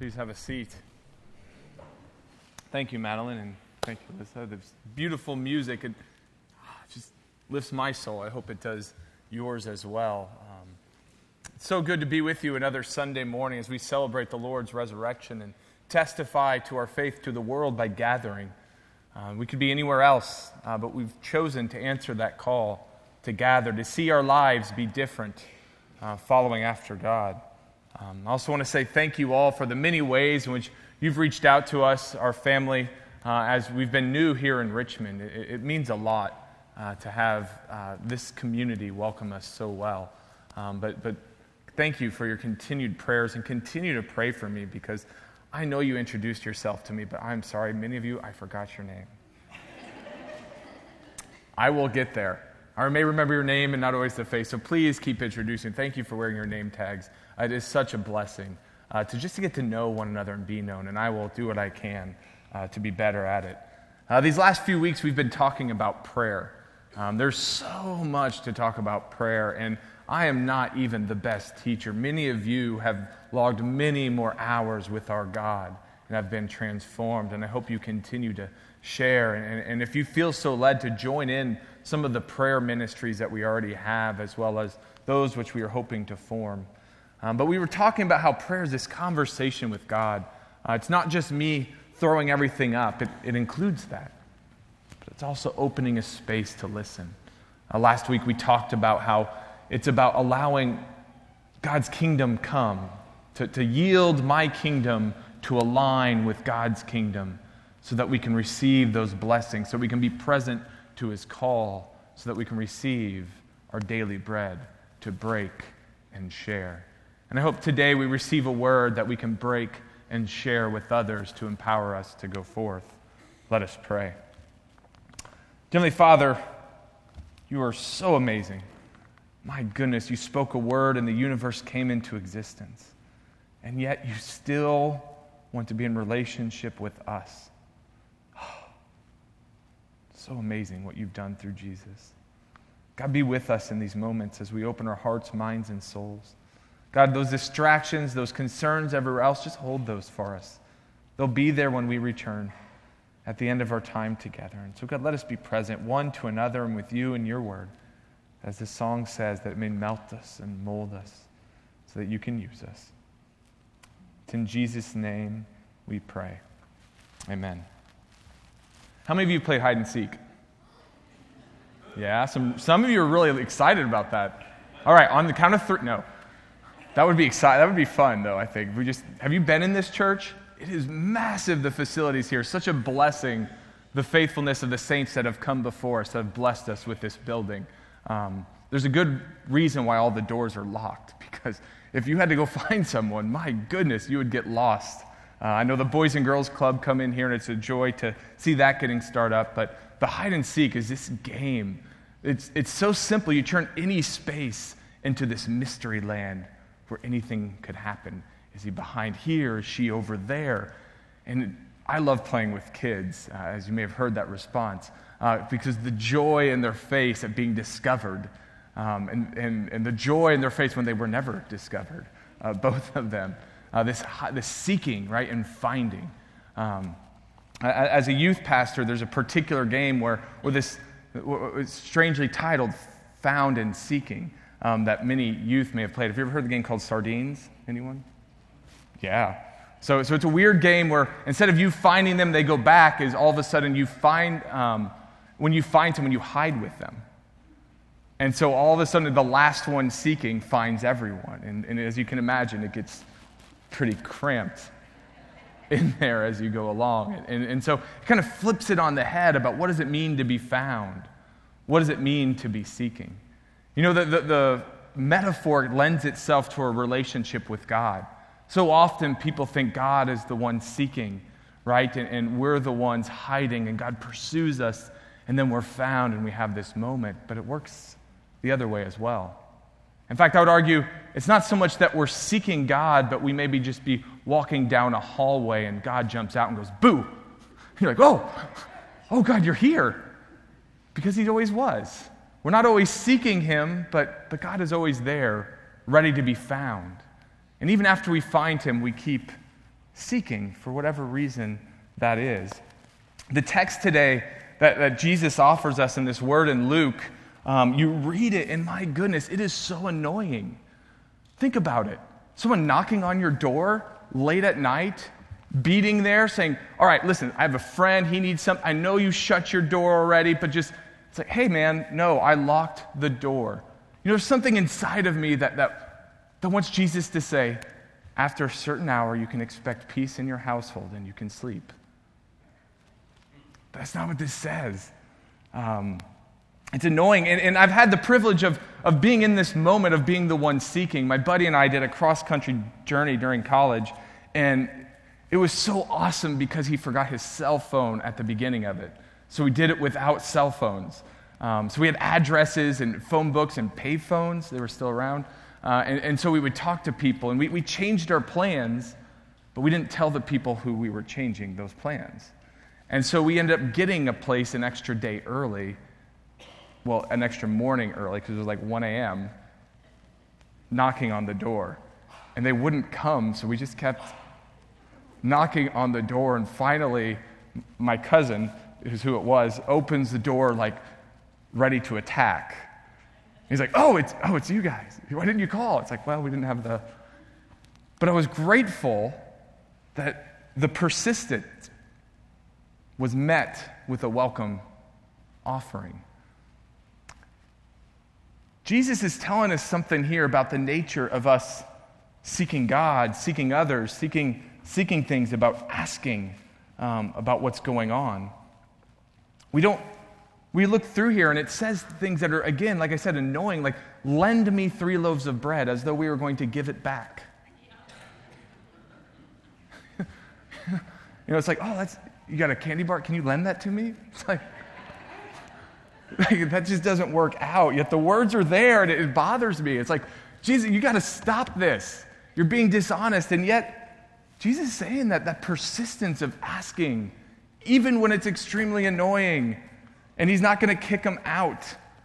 Please have a seat. Thank you, Madeline, and thank you, Alyssa. This beautiful music, it just lifts my soul. I hope it does yours as well. It's so good to be with you another Sunday morning as we celebrate the Lord's resurrection and testify to our faith to the world by gathering. We could be anywhere else, but we've chosen to answer that call to gather, to see our lives be different, following after God. I also want to say thank you all for the many ways in which you've reached out to us, our family, as we've been new here in Richmond. It means a lot to have this community welcome us so well. But thank you for your continued prayers and continue to pray for me, because I know you introduced yourself to me, but I'm sorry, many of you, I forgot your name. I will get there. I may remember your name and not always the face, so please keep introducing. Thank you for wearing your name tags. It is such a blessing to get to know one another and be known, and I will do what I can to be better at it. These last few weeks, we've been talking about prayer. There's so much to talk about prayer, and I am not even the best teacher. Many of you have logged many more hours with our God and have been transformed, and I hope you continue to share. And if you feel so led to join in some of the prayer ministries that we already have, as well as those which we are hoping to form. But we were talking about how prayer is this conversation with God. It's not just me throwing everything up. It includes that. But it's also opening a space to listen. Last week we talked about how it's about allowing God's kingdom come, to yield my kingdom to align with God's kingdom so that we can receive those blessings, so we can be present to His call, so that we can receive our daily bread to break and share. And I hope today we receive a word that we can break and share with others to empower us to go forth. Let us pray. Heavenly Father, you are so amazing. My goodness, you spoke a word and the universe came into existence. And yet you still want to be in relationship with us. So amazing what you've done through Jesus. God, be with us in these moments as we open our hearts, minds, and souls. God, those distractions, those concerns, everywhere else, just hold those for us. They'll be there when we return at the end of our time together. And so, God, let us be present one to another and with you and your word. As the song says, that it may melt us and mold us so that you can use us. It's in Jesus' name we pray. Amen. How many of you played hide and seek? Yeah, some of you are really excited about that. All right, on the count of three. No, that would be exciting. That would be fun, though. I think have you been in this church? It is massive. The facilities here, such a blessing. The faithfulness of the saints that have come before us, that have blessed us with this building. There's a good reason why all the doors are locked, because if you had to go find someone, my goodness, you would get lost. I know the Boys and Girls Club come in here, and it's a joy to see that getting started up, but the hide and seek is this game. It's so simple. You turn any space into this mystery land where anything could happen. Is he behind here? Is she over there? And I love playing with kids, as you may have heard that response, because the joy in their face at being discovered, and the joy in their face when they were never discovered, both of them, this seeking, right, and finding. As a youth pastor, there's a particular game where this it's strangely titled "Found and Seeking" that many youth may have played. Have you ever heard the game called Sardines? Anyone? Yeah. So it's a weird game where instead of you finding them, they go back. Is all of a sudden you find when you find someone, you hide with them, and so all of a sudden the last one seeking finds everyone, and as you can imagine, it gets pretty cramped in there as you go along, and so it kind of flips it on the head about what does it mean to be found, what does it mean to be seeking. You know, the metaphor lends itself to a relationship with God. So often people think God is the one seeking, right? And we're the ones hiding, and God pursues us, and then we're found, and we have this moment. But it works the other way as well. In fact, I would argue it's not so much that we're seeking God, but we maybe just be walking down a hallway, and God jumps out and goes, boo! You're like, oh God, you're here. Because He always was. We're not always seeking Him, but God is always there, ready to be found. And even after we find Him, we keep seeking for whatever reason that is. The text today that Jesus offers us in this word in Luke, you read it, and my goodness, it is so annoying. Think about it. Someone knocking on your door late at night, beating there, saying, all right, listen, I have a friend, he needs something. I know you shut your door already, but just, it's like, hey man, no, I locked the door. There's something inside of me that wants Jesus to say, after a certain hour, you can expect peace in your household and you can sleep. That's not what this says. It's annoying. And I've had the privilege of being in this moment of being the one seeking. My buddy and I did a cross-country journey during college, and it was so awesome because he forgot his cell phone at the beginning of it. So we did it without cell phones. So we had addresses and phone books and pay phones. They were still around. And so we would talk to people, and we changed our plans, but we didn't tell the people who we were changing those plans. And so we ended up getting a place an extra day early, well, an extra morning early, because it was like 1 a.m., knocking on the door. And they wouldn't come, so we just kept knocking on the door, and finally, my cousin, who's who it was, opens the door like ready to attack. He's like, oh, it's you guys. Why didn't you call? It's like, well, we didn't have the... But I was grateful that the persistence was met with a welcome offering. Jesus is telling us something here about the nature of us seeking God, seeking others, seeking things, about asking about what's going on. We look through here and it says things that are, again, like I said, annoying, like, lend me 3 loaves of bread, as though we were going to give it back. It's like, oh, you got a candy bar? Can you lend that to me? It's like that just doesn't work out. Yet the words are there, and it bothers me. It's like, Jesus, you got to stop this. You're being dishonest. And yet, Jesus is saying that persistence of asking, even when it's extremely annoying, and he's not going to kick them out.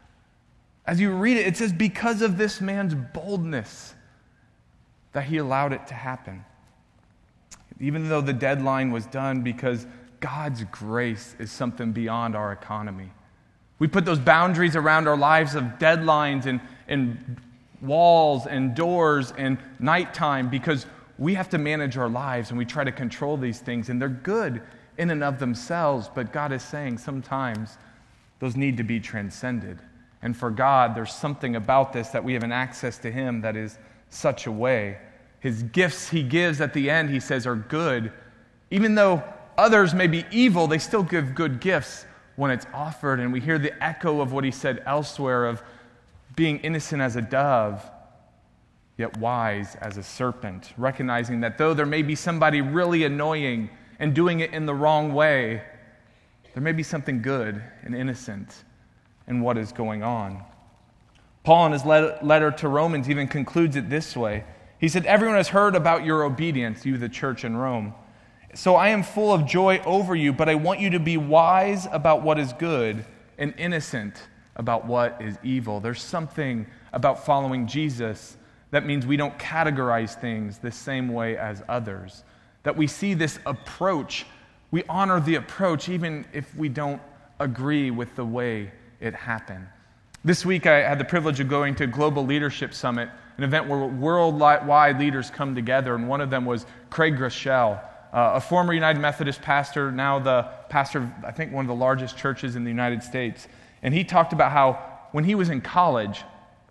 As you read it, it says, because of this man's boldness, that he allowed it to happen. Even though the deadline was done, because God's grace is something beyond our economy. We put those boundaries around our lives of deadlines and walls and doors and nighttime because we have to manage our lives, and we try to control these things, and they're good in and of themselves, but God is saying sometimes those need to be transcended. And for God, there's something about this that we have an access to Him that is such a way. His gifts He gives at the end, He says, are good. Even though others may be evil, they still give good gifts when it's offered. And we hear the echo of what He said elsewhere of being innocent as a dove, yet wise as a serpent, recognizing that though there may be somebody really annoying and doing it in the wrong way, there may be something good and innocent in what is going on. Paul, in his letter to Romans, even concludes it this way. He said, everyone has heard about your obedience, you the church in Rome. So I am full of joy over you, but I want you to be wise about what is good and innocent about what is evil. There's something about following Jesus that means we don't categorize things the same way as others. That we see this approach, we honor the approach even if we don't agree with the way it happened. This week I had the privilege of going to Global Leadership Summit, an event where worldwide leaders come together, and one of them was Craig Groeschel, a former United Methodist pastor, now the pastor of, I think, one of the largest churches in the United States. And he talked about how when he was in college,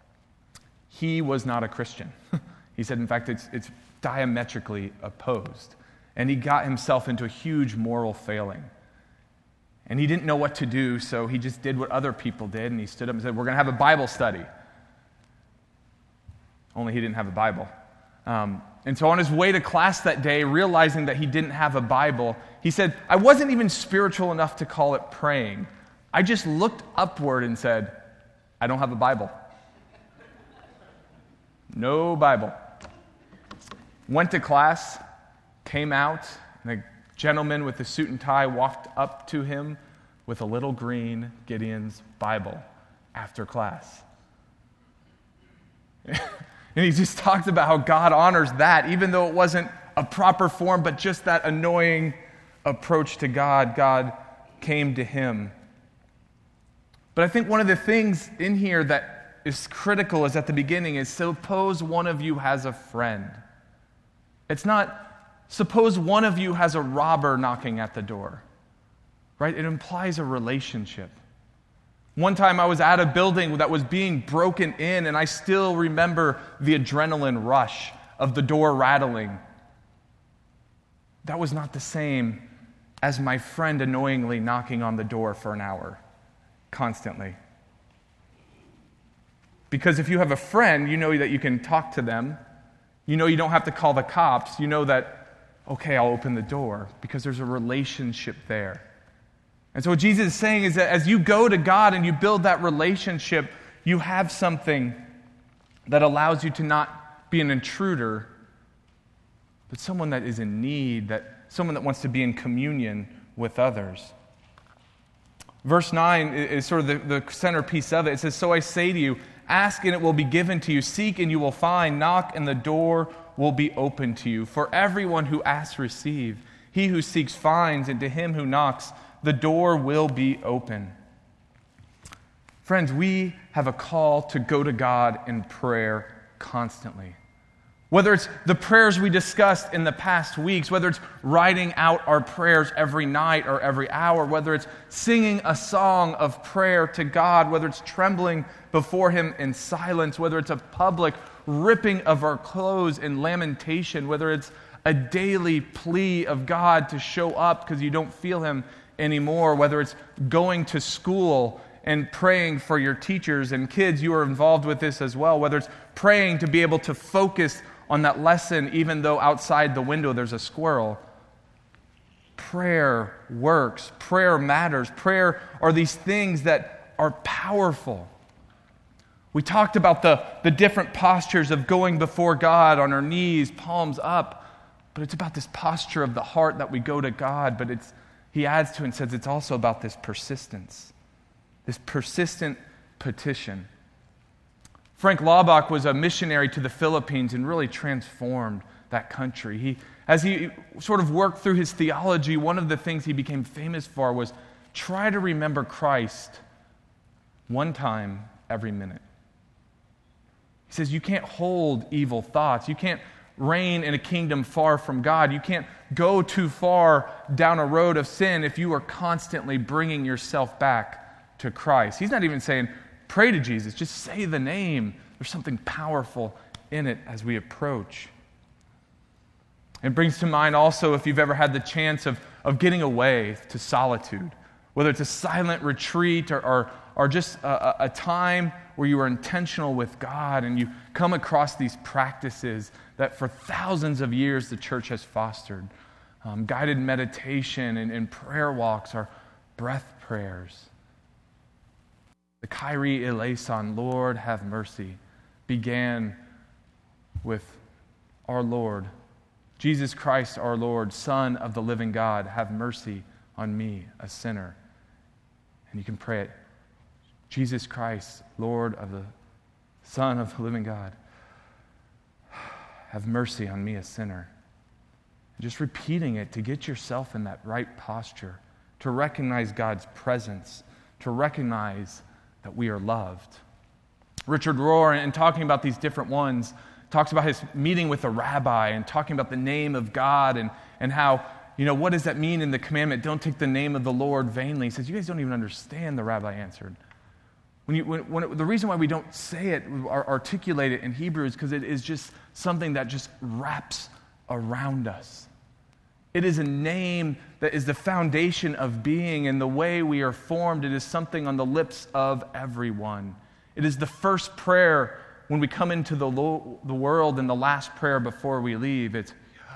he was not a Christian. He said, in fact, it's diametrically opposed. And he got himself into a huge moral failing. And he didn't know what to do, so he just did what other people did, and he stood up and said, we're going to have a Bible study. Only he didn't have a Bible. And so on his way to class that day, realizing that he didn't have a Bible, he said, I wasn't even spiritual enough to call it praying. I just looked upward and said, I don't have a Bible. No Bible. Went to class, came out, and a gentleman with a suit and tie walked up to him with a little green Gideon's Bible after class. And he just talked about how God honors that, even though it wasn't a proper form, but just that annoying approach to God. God came to him. But I think one of the things in here that is critical is at the beginning is suppose one of you has a friend. It's not suppose one of you has a robber knocking at the door, right? It implies a relationship. One time I was at a building that was being broken in, and I still remember the adrenaline rush of the door rattling. That was not the same as my friend annoyingly knocking on the door for an hour, constantly. Because if you have a friend, you know that you can talk to them. You know you don't have to call the cops. You know that, okay, I'll open the door, because there's a relationship there. And so what Jesus is saying is that as you go to God and you build that relationship, you have something that allows you to not be an intruder, but someone that is in need, someone that wants to be in communion with others. Verse 9 is sort of the centerpiece of it. It says, "So I say to you, ask and it will be given to you. Seek and you will find. Knock and the door will be open to you. For everyone who asks receives. He who seeks finds, and to him who knocks the door will be open." Friends, we have a call to go to God in prayer constantly. Whether it's the prayers we discussed in the past weeks, whether it's writing out our prayers every night or every hour, whether it's singing a song of prayer to God, whether it's trembling before Him in silence, whether it's a public ripping of our clothes in lamentation, whether it's a daily plea of God to show up because you don't feel Him anymore, whether it's going to school and praying for your teachers and kids, you are involved with this as well, whether it's praying to be able to focus on that lesson even though outside the window there's a squirrel. Prayer works. Prayer matters. Prayer are these things that are powerful. We talked about the different postures of going before God on our knees, palms up, but it's about this posture of the heart that we go to God, but He adds to it and says it's also about this persistence, this persistent petition. Frank Laubach was a missionary to the Philippines and really transformed that country. As he sort of worked through his theology, one of the things he became famous for was try to remember Christ one time every minute. He says you can't hold evil thoughts. You can't reign in a kingdom far from God. You can't go too far down a road of sin if you are constantly bringing yourself back to Christ. He's not even saying, pray to Jesus, just say the name. There's something powerful in it as we approach. It brings to mind also if you've ever had the chance of getting away to solitude, whether it's a silent retreat or just a time where you are intentional with God and you come across these practices that for thousands of years the church has fostered. Guided meditation and prayer walks are breath prayers. The Kyrie eleison, Lord have mercy, began with our Lord, Jesus Christ our Lord, Son of the living God, have mercy on me, a sinner. And you can pray it, Jesus Christ, Lord of the Son of the living God, have mercy on me, a sinner. And just repeating it to get yourself in that right posture, to recognize God's presence, to recognize that we are loved. Richard Rohr, in talking about these different ones, talks about his meeting with a rabbi and talking about the name of God and how, what does that mean in the commandment? Don't take the name of the Lord vainly. He says, you guys don't even understand, the rabbi answered. The reason why we don't say it or articulate it in Hebrew is because it is just something that just wraps around us. It is a name that is the foundation of being, and the way we are formed, it is something on the lips of everyone. It is the first prayer when we come into the world and the last prayer before we leave. It's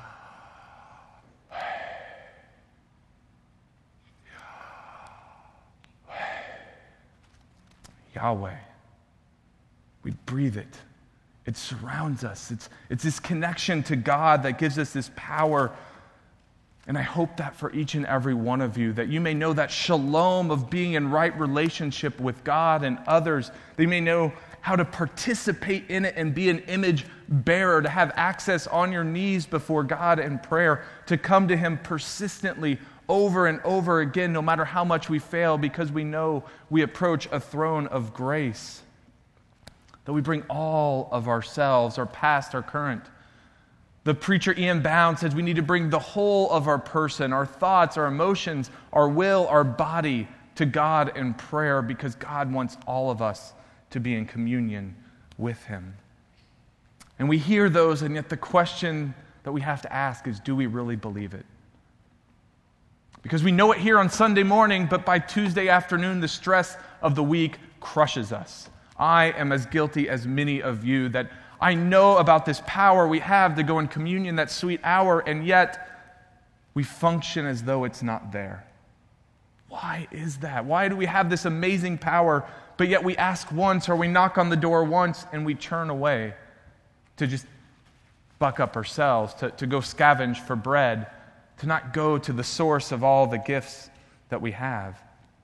Yahweh. We breathe it. It surrounds us. It's this connection to God that gives us this power And I hope that for each and every one of you, that you may know that shalom of being in right relationship with God and others, that you may know how to participate in it and be an image bearer, to have access on your knees before God in prayer, to come to Him persistently over and over again, no matter how much we fail, because we know we approach a throne of grace. That we bring all of ourselves, our past, our current. The preacher Ian Bound says we need to bring the whole of our person, our thoughts, our emotions, our will, our body to God in prayer, because God wants all of us to be in communion with Him. And we hear those, and yet the question that we have to ask is, do we really believe it? Because we know it here on Sunday morning, but by Tuesday afternoon, the stress of the week crushes us. I am as guilty as many of you, that I know about this power we have to go in communion, that sweet hour, and yet we function as though it's not there. Why is that? Why do we have this amazing power, but yet we ask once, or we knock on the door once, and we turn away to just buck up ourselves, to go scavenge for bread, to not go to the source of all the gifts that we have?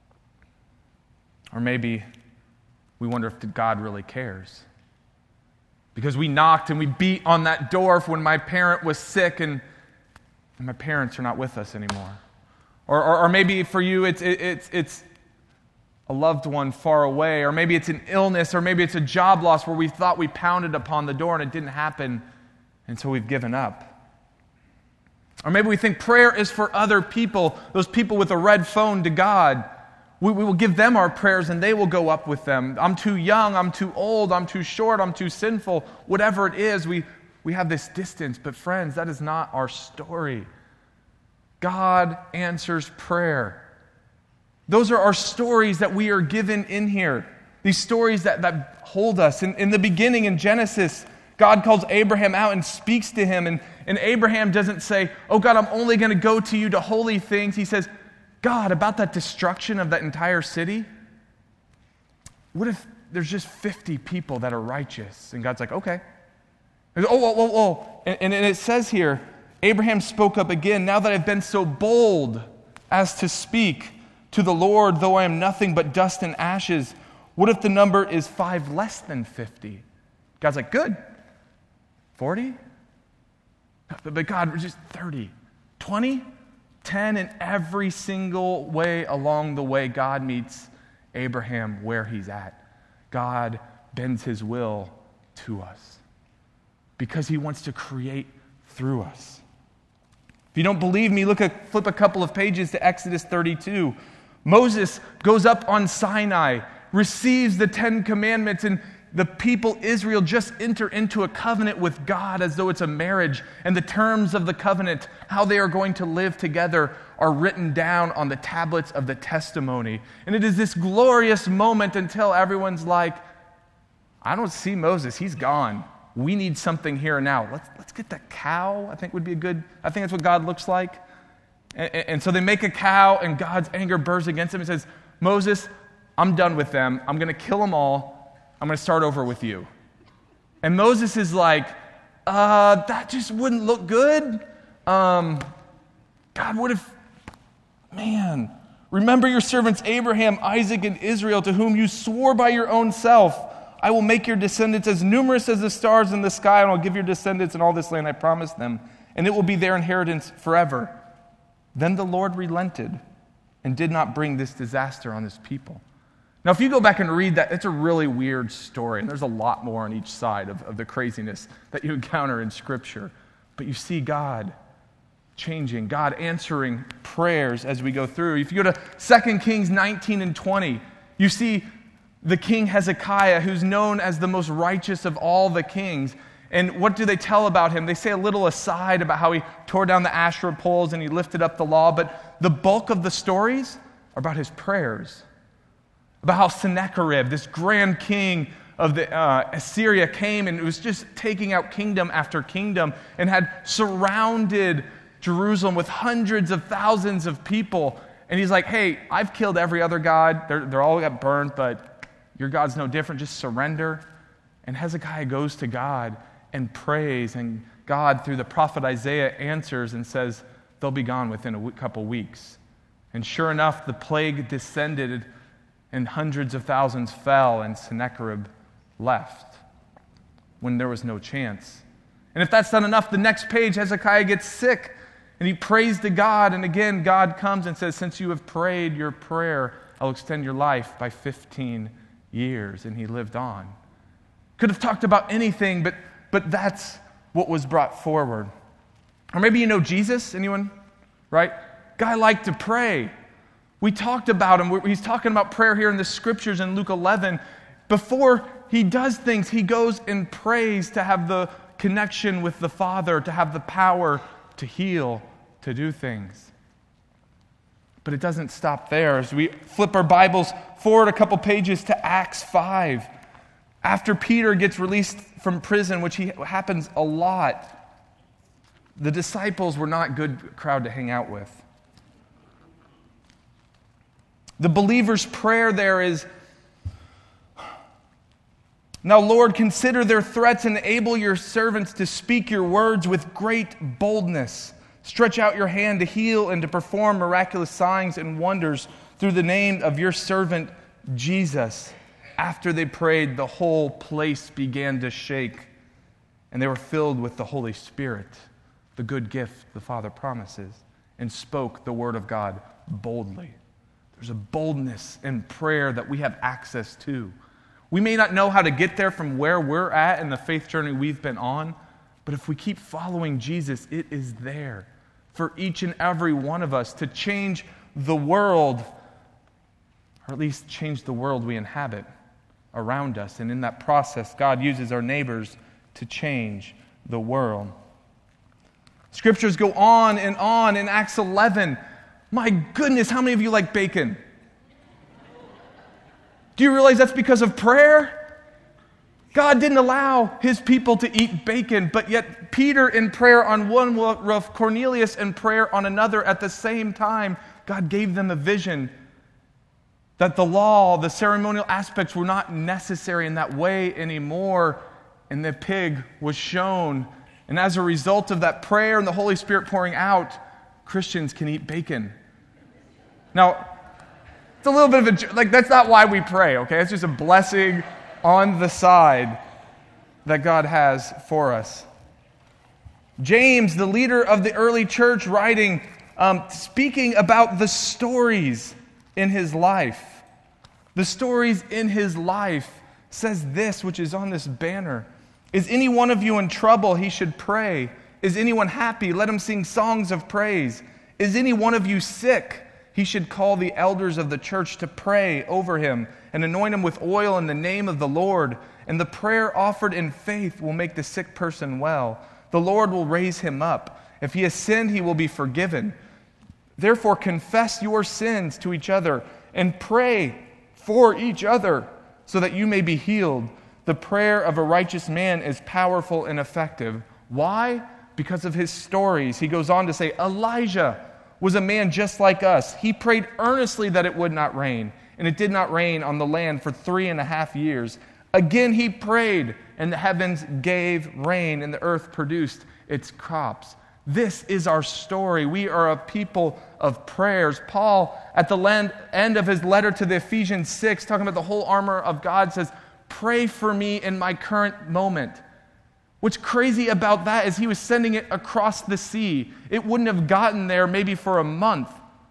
Or maybe we wonder if God really cares. Because we knocked and we beat on that door when my parent was sick, and my parents are not with us anymore. Or maybe for you it's a loved one far away, or maybe it's an illness, or maybe it's a job loss where we thought we pounded upon the door and it didn't happen, and so we've given up. Or maybe we think prayer is for other people, those people with a red phone to God. We will give them our prayers and they will go up with them. I'm too young, I'm too old, I'm too short, I'm too sinful. Whatever it is, we have this distance. But friends, that is not our story. God answers prayer. Those are our stories that we are given in here. These stories that hold us. In the beginning, in Genesis, God calls Abraham out and speaks to him. And Abraham doesn't say, oh God, I'm only going to go to you to holy things. He says, God, about that destruction of that entire city, what if there's just 50 people that are righteous? And God's like, okay. He goes, oh. And it says here, Abraham spoke up again, now that I've been so bold as to speak to the Lord, though I am nothing but dust and ashes, what if the number is 5 less than 50? God's like, good. 40? But God, we're just 30. 20? 10, in every single way along the way, God meets Abraham where he's at. God bends His will to us because He wants to create through us. If you don't believe me, flip a couple of pages to Exodus 32. Moses goes up on Sinai, receives the 10 commandments, and the people, Israel, just enter into a covenant with God as though it's a marriage. And the terms of the covenant, how they are going to live together, are written down on the tablets of the testimony. And it is this glorious moment until everyone's like, I don't see Moses. He's gone. We need something here and now. Let's get that cow. I think that's what God looks like. And so they make a cow, and God's anger bursts against him. He says, Moses, I'm done with them. I'm going to kill them all. I'm going to start over with you. And Moses is like, that just wouldn't look good. God, what if, remember your servants Abraham, Isaac, and Israel, to whom you swore by your own self, I will make your descendants as numerous as the stars in the sky, and I'll give your descendants in all this land I promised them, and it will be their inheritance forever. Then the Lord relented and did not bring this disaster on His people. Now, if you go back and read that, it's a really weird story, and there's a lot more on each side of the craziness that you encounter in Scripture. But you see God changing, God answering prayers as we go through. If you go to 2 Kings 19 and 20, you see the king Hezekiah, who's known as the most righteous of all the kings. And what do they tell about him? They say a little aside about how he tore down the Asherah poles and he lifted up the law, but the bulk of the stories are about his prayers. About how Sennacherib, this grand king of Assyria, came and was just taking out kingdom after kingdom and had surrounded Jerusalem with hundreds of thousands of people. And he's like, hey, I've killed every other god. They're all got burned, but your God's no different. Just surrender. And Hezekiah goes to God and prays, and God, through the prophet Isaiah, answers and says, they'll be gone within a couple weeks. And sure enough, the plague descended and hundreds of thousands fell, and Sennacherib left when there was no chance. And if that's not enough, the next page, Hezekiah gets sick, and he prays to God, and again, God comes and says, since you have prayed your prayer, I'll extend your life by 15 years. And he lived on. Could have talked about anything, but that's what was brought forward. Or maybe you know Jesus, anyone? Right? Guy liked to pray. We talked about him. He's talking about prayer here in the scriptures in Luke 11. Before he does things, he goes and prays to have the connection with the Father, to have the power to heal, to do things. But it doesn't stop there. As we flip our Bibles forward a couple pages to Acts 5, after Peter gets released from prison, which happens a lot, the disciples were not a good crowd to hang out with. The believer's prayer there is, now, Lord, consider their threats and enable your servants to speak your words with great boldness. Stretch out your hand to heal and to perform miraculous signs and wonders through the name of your servant Jesus. After they prayed, the whole place began to shake, and they were filled with the Holy Spirit, the good gift the Father promises, and spoke the word of God boldly. There's a boldness in prayer that we have access to. We may not know how to get there from where we're at in the faith journey we've been on, but if we keep following Jesus, it is there for each and every one of us to change the world, or at least change the world we inhabit around us. And in that process, God uses our neighbors to change the world. Scriptures go on in Acts 11. My goodness, how many of you like bacon? Do you realize that's because of prayer? God didn't allow his people to eat bacon, but yet Peter in prayer on one roof, Cornelius in prayer on another at the same time, God gave them a vision that the law, the ceremonial aspects were not necessary in that way anymore, and the pig was shown. And as a result of that prayer and the Holy Spirit pouring out, Christians can eat bacon. Now, it's a little bit of that's not why we pray, okay? It's just a blessing on the side that God has for us. James, the leader of the early church, writing, speaking about the stories in his life. The stories in his life says this, which is on this banner. Is any one of you in trouble? He should pray. Is anyone happy? Let him sing songs of praise. Is any one of you sick? He should call the elders of the church to pray over him and anoint him with oil in the name of the Lord. And the prayer offered in faith will make the sick person well. The Lord will raise him up. If he has sinned, he will be forgiven. Therefore, confess your sins to each other and pray for each other so that you may be healed. The prayer of a righteous man is powerful and effective. Why? Because of his stories. He goes on to say, Elijah was a man just like us. He prayed earnestly that it would not rain, and it did not rain on the land for 3.5 years. Again he prayed, and the heavens gave rain, and the earth produced its crops. This is our story. We are a people of prayers. Paul, at the end of his letter to the Ephesians 6, talking about the whole armor of God, says, pray for me in my current moment. What's crazy about that is he was sending it across the sea. It wouldn't have gotten there maybe for a month.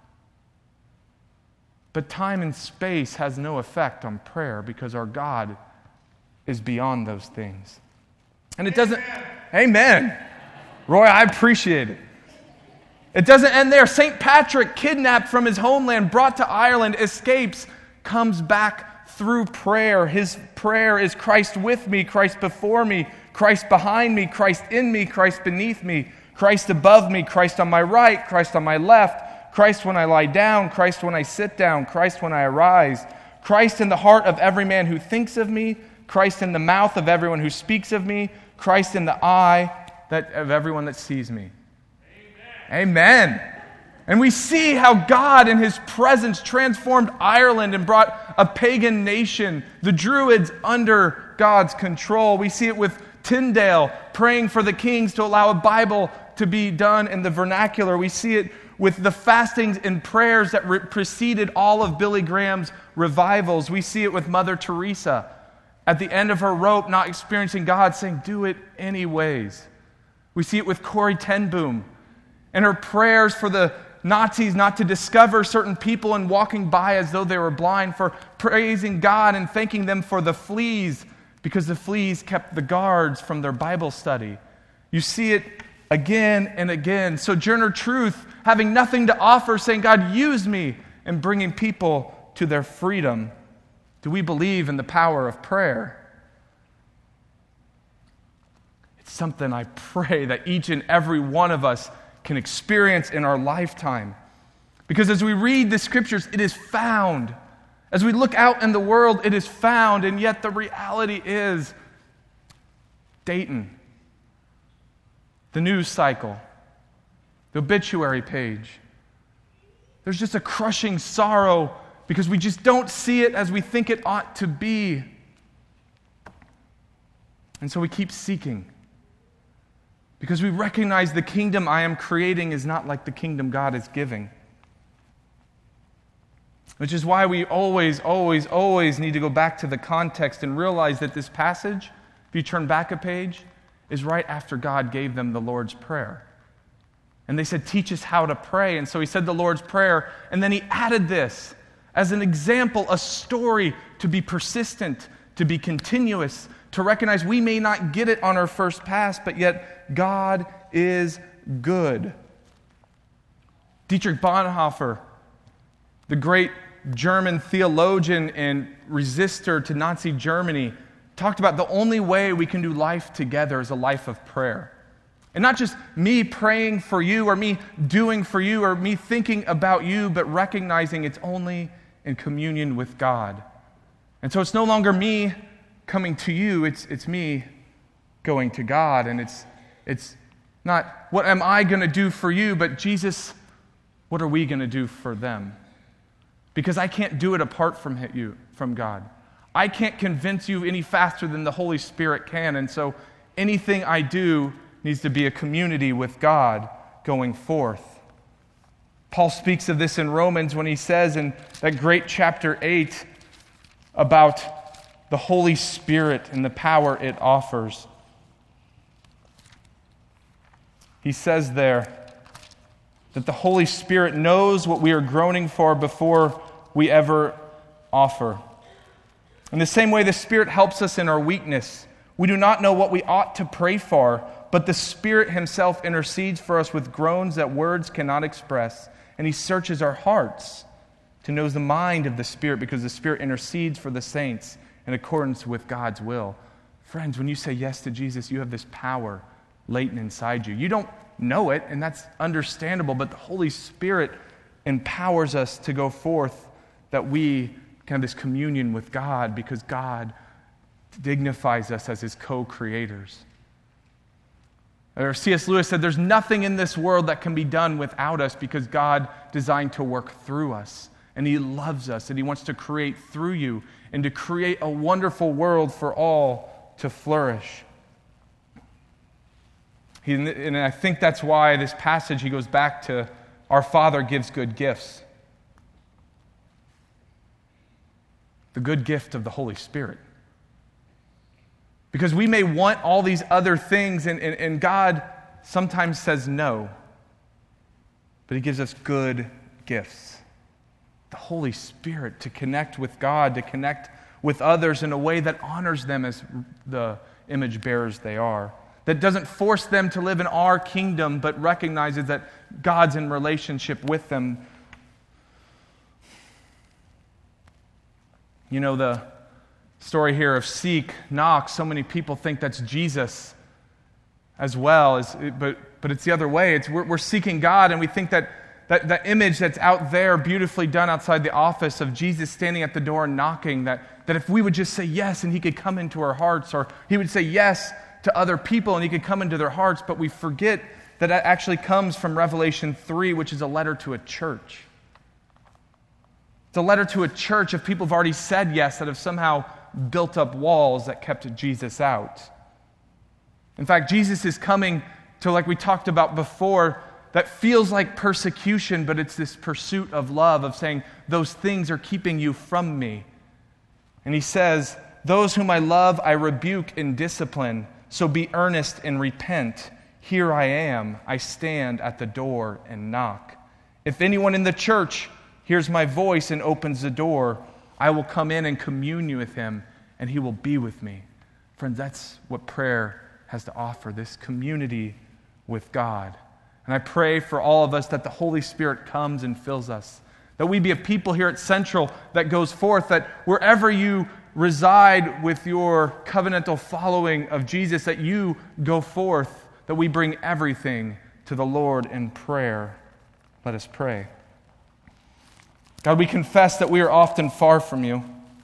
But time and space has no effect on prayer because our God is beyond those things. And it doesn't... Amen. Roy, I appreciate it. It doesn't end there. St. Patrick, kidnapped from his homeland, brought to Ireland, escapes, comes back through prayer. His prayer is Christ with me, Christ before me, Christ behind me, Christ in me, Christ beneath me, Christ above me, Christ on my right, Christ on my left, Christ when I lie down, Christ when I sit down, Christ when I arise, Christ in the heart of every man who thinks of me, Christ in the mouth of everyone who speaks of me, Christ in the eye of everyone that sees me. Amen. Amen. And we see how God in his presence transformed Ireland and brought a pagan nation, the Druids, under God's control. We see it with Tyndale praying for the kings to allow a Bible to be done in the vernacular. We see it with the fastings and prayers that preceded all of Billy Graham's revivals. We see it with Mother Teresa at the end of her rope, not experiencing God, saying, do it anyways. We see it with Corrie ten Boom and her prayers for the Nazis not to discover certain people and walking by as though they were blind, for praising God and thanking them for the fleas, because the fleas kept the guards from their Bible study. You see it again and again. Sojourner Truth, having nothing to offer, saying, God, use me, and bringing people to their freedom. Do we believe in the power of prayer? It's something I pray that each and every one of us can experience in our lifetime. Because as we read the scriptures, it is found. As we look out in the world, it is found. And yet the reality is Dayton, the news cycle, the obituary page. There's just a crushing sorrow because we just don't see it as we think it ought to be. And so we keep seeking. Because we recognize the kingdom I am creating is not like the kingdom God is giving. Which is why we always need to go back to the context and realize that this passage, if you turn back a page, is right after God gave them the Lord's Prayer. And they said, teach us how to pray. And so he said the Lord's Prayer, and then he added this as an example, a story to be persistent, to be continuous, to recognize we may not get it on our first pass, but yet God is good. Dietrich Bonhoeffer, the great German theologian and resistor to Nazi Germany, talked about the only way we can do life together is a life of prayer. And not just me praying for you or me doing for you or me thinking about you, but recognizing it's only in communion with God. And so it's no longer me coming to you, it's me going to God. And it's not what am I going to do for you, but Jesus, what are we going to do for them? Because I can't do it apart from you, from God. I can't convince you any faster than the Holy Spirit can. And so anything I do needs to be a community with God going forth. Paul speaks of this in Romans when he says in that great chapter 8 about the Holy Spirit and the power it offers. He says there that the Holy Spirit knows what we are groaning for before we ever offer. In the same way, the Spirit helps us in our weakness. We do not know what we ought to pray for, but the Spirit himself intercedes for us with groans that words cannot express. And he searches our hearts to know the mind of the Spirit, because the Spirit intercedes for the saints in accordance with God's will. Friends, when you say yes to Jesus, you have this power latent inside you. You don't know it, and that's understandable, but the Holy Spirit empowers us to go forth, that we can have this communion with God because God dignifies us as his co-creators. Or C.S. Lewis said, there's nothing in this world that can be done without us because God designed to work through us. And he loves us, and he wants to create through you and to create a wonderful world for all to flourish. And I think that's why this passage, he goes back to, our Father gives good gifts. The good gift of the Holy Spirit. Because we may want all these other things, and God sometimes says no. But he gives us good gifts. The Holy Spirit to connect with God, to connect with others in a way that honors them as the image bearers they are. That doesn't force them to live in our kingdom, but recognizes that God's in relationship with them. You know, the story here of seek, knock, so many people think that's Jesus as well, but it's the other way. We're seeking God, and we think that image that's out there, beautifully done outside the office of Jesus standing at the door and knocking, that if we would just say yes and he could come into our hearts, or he would say yes to other people and he could come into their hearts, but we forget that actually comes from Revelation 3, which is a letter to a church. It's a letter to a church of people who've already said yes, that have somehow built up walls that kept Jesus out. In fact, Jesus is coming to, like we talked about before, that feels like persecution, but it's this pursuit of love, of saying, those things are keeping you from me. And he says, those whom I love, I rebuke and discipline, so be earnest and repent. Here I am, I stand at the door and knock. If anyone in the church hears my voice and opens the door, I will come in and commune with him, and he will be with me. Friends, that's what prayer has to offer, this community with God. And I pray for all of us that the Holy Spirit comes and fills us, that we be a people here at Central that goes forth, that wherever you reside with your covenantal following of Jesus, that you go forth, that we bring everything to the Lord in prayer. Let us pray. God, we confess that we are often far from you.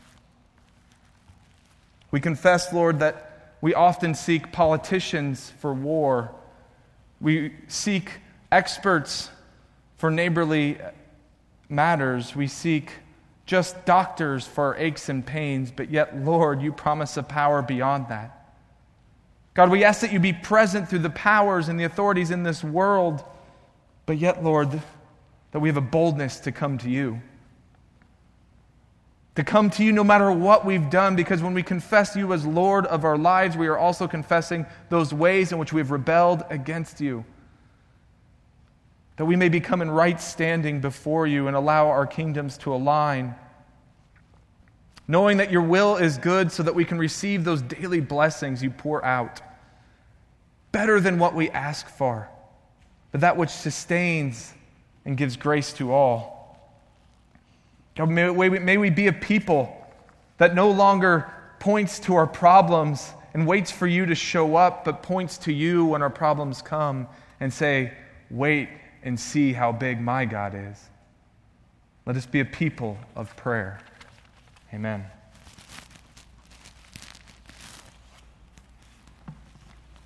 We confess, Lord, that we often seek politicians for war. We seek experts for neighborly matters. We seek just doctors for our aches and pains, but yet, Lord, you promise a power beyond that. God, we ask that you be present through the powers and the authorities in this world, but yet, Lord, that we have a boldness to come to you. To come to you no matter what we've done, because when we confess you as Lord of our lives, we are also confessing those ways in which we have rebelled against you. That we may become in right standing before you and allow our kingdoms to align. Knowing that your will is good so that we can receive those daily blessings you pour out. Better than what we ask for, but that which sustains and gives grace to all. God, may we be a people that no longer points to our problems and waits for you to show up, but points to you when our problems come and say, wait and see how big my God is. Let us be a people of prayer. Amen.